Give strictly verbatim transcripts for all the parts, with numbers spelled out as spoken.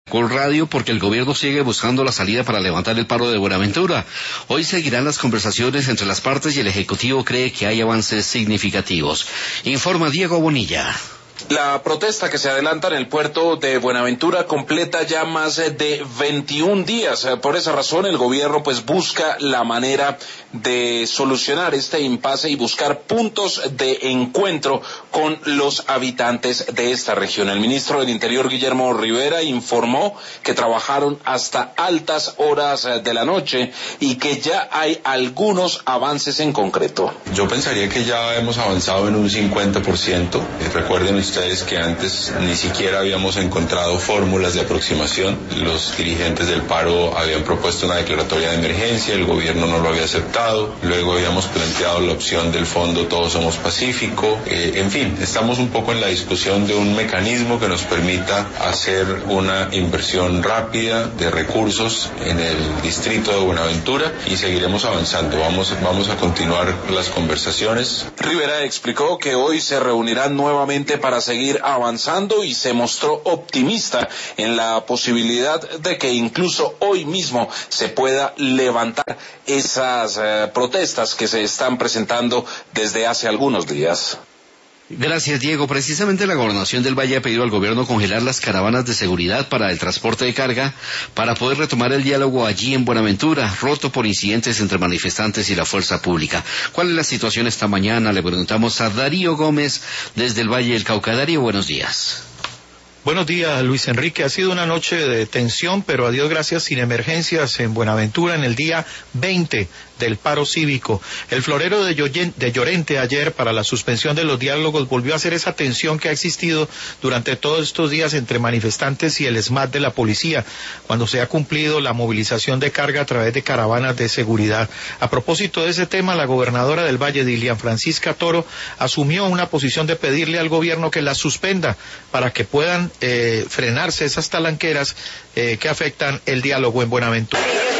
Con radio porque el gobierno sigue buscando la salida para levantar el paro de Buenaventura. Hoy seguirán las conversaciones entre las partes y el Ejecutivo cree que hay avances significativos. Informa Diego Bonilla. La protesta que se adelanta en el puerto de Buenaventura completa ya más de veintiún días. Por esa razón el gobierno pues busca la manera de solucionar este impasse y buscar puntos de encuentro con los habitantes de esta región. El ministro del Interior, Guillermo Rivera, informó que trabajaron hasta altas horas de la noche y que ya hay algunos avances en concreto. Yo pensaría que ya hemos avanzado en un cincuenta por ciento. Recuerden ustedes que antes ni siquiera habíamos encontrado fórmulas de aproximación. Los dirigentes del paro habían propuesto una declaratoria de emergencia, el gobierno no lo había aceptado, luego habíamos planteado la opción del fondo Todos Somos Pacífico, eh, en fin, estamos un poco en la discusión de un mecanismo que nos permita hacer una inversión rápida de recursos en el distrito de Buenaventura y seguiremos avanzando, vamos, vamos a continuar las conversaciones. Rivera explicó que hoy se reunirán nuevamente para seguir avanzando y se mostró optimista en la posibilidad de que incluso hoy mismo se pueda levantar esas eh, protestas que se están presentando desde hace algunos días. Gracias, Diego. Precisamente la Gobernación del Valle ha pedido al gobierno congelar las caravanas de seguridad para el transporte de carga para poder retomar el diálogo allí en Buenaventura, roto por incidentes entre manifestantes y la fuerza pública. ¿Cuál es la situación esta mañana? Le preguntamos a Darío Gómez desde el Valle del Cauca. Darío, buenos días. Buenos días, Luis Enrique. Ha sido una noche de tensión, pero a Dios gracias, sin emergencias en Buenaventura en el día veinte del paro cívico. El florero de Llorente ayer para la suspensión de los diálogos volvió a ser esa tensión que ha existido durante todos estos días entre manifestantes y el SMAT de la policía, cuando se ha cumplido la movilización de carga a través de caravanas de seguridad. A propósito de ese tema, la gobernadora del Valle, Dilian Francisca Toro, asumió una posición de pedirle al gobierno que las suspenda para que puedan eh, frenarse esas talanqueras eh, que afectan el diálogo en Buenaventura.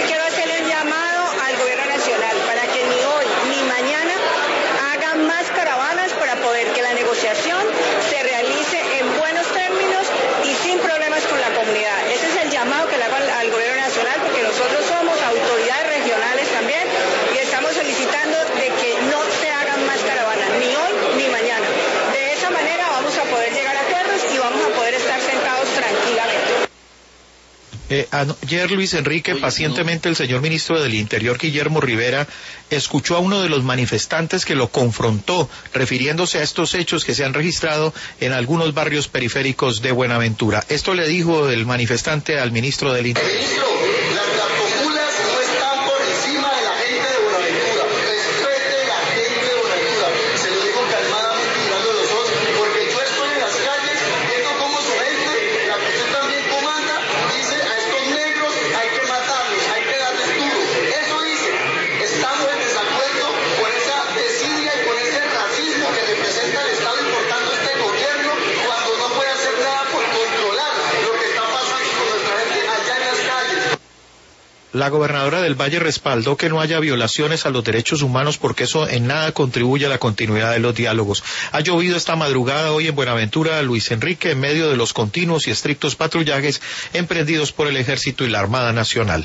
Se realice en buenos términos y sin problemas con la comunidad. Ese es el llamado que le hago al, al gobierno nacional, porque nosotros somos autoridades regionales también y estamos solicitando de que no se hagan más caravanas, ni hoy ni mañana. De esa manera vamos a poder llegar a acuerdos y vamos a poder estar sentados tranquilamente. Eh, ayer, Luis Enrique, pacientemente el señor ministro del Interior, Guillermo Rivera, escuchó a uno de los manifestantes que lo confrontó, refiriéndose a estos hechos que se han registrado en algunos barrios periféricos de Buenaventura. Esto le dijo el manifestante al ministro del Interior. Ministro, las, las comunas no están por encima de la gente de Buenaventura. Respete la gente de Buenaventura. Se lo digo calmadamente, mirando los ojos, porque yo estoy en las calles viendo cómo su gente, la que usted también comanda, dice a estos negros hay que matarlos, hay que darles duro. Eso dice. Estamos en desacuerdo con esa desidia y con ese racismo que representa el Estado importando este gobierno cuando no puede hacer nada por controlar lo que está pasando con nuestra gente allá en las calles. La gobernadora del Valle respaldó que no haya violaciones a los derechos humanos porque eso en nada contribuye a la continuidad de los diálogos. Ha llovido esta madrugada hoy en Buenaventura, Luis Enrique, en medio de los continuos y estrictos patrullajes emprendidos por el Ejército y la Armada Nacional.